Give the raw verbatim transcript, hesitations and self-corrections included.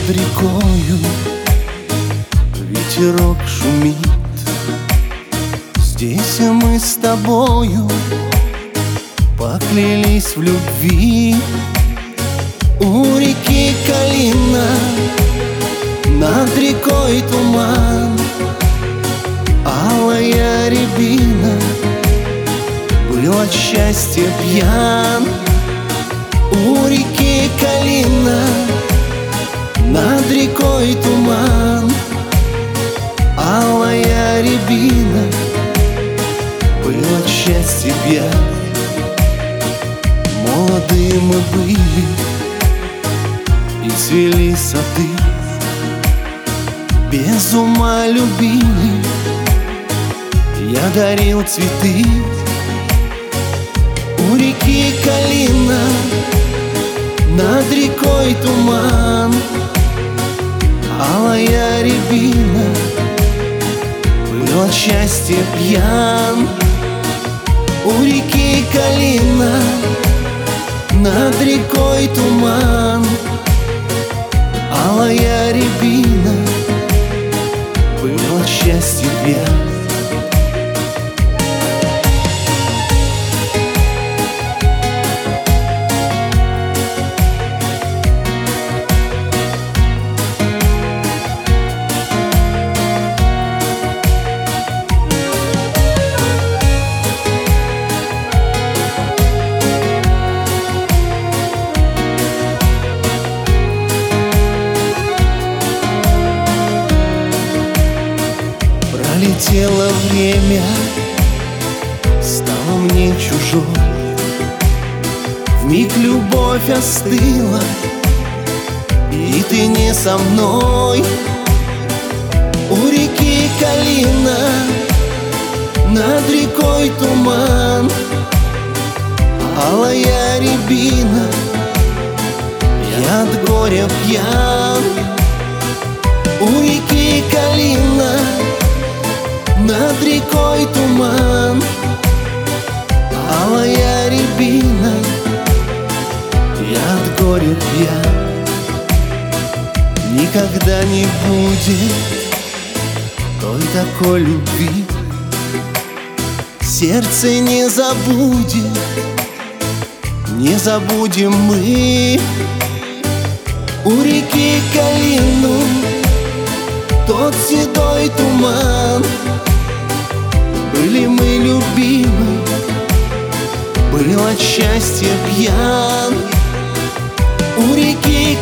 над рекою ветерок шумит. Здесь мы с тобою поклялись в любви. У реки Калина над рекой туман, алая рябина, был от счастья пьян. У реки Калина над рекой туман, алая рябина, был от счастья пьян. Молодые мы были и цвели сады, без ума любили, я дарил цветы. У реки Калина над рекой туман, алая рябина, был от счастья пьян. У реки Калина над рекой туман, алая рябина, был от счастья пьян. Пролетело время, стало мне чужой, вмиг любовь остыла, и ты не со мной. У реки Калина над рекой туман, алая рябина, я от горя пьян. У реки Калина над рекой туман, алая рябина, я от горя пьян. Никогда не будет той такой любви, сердце не забудет, не забудем мы. У реки Калину тот седой туман, были мы любимы, был от счастья пьян. У реки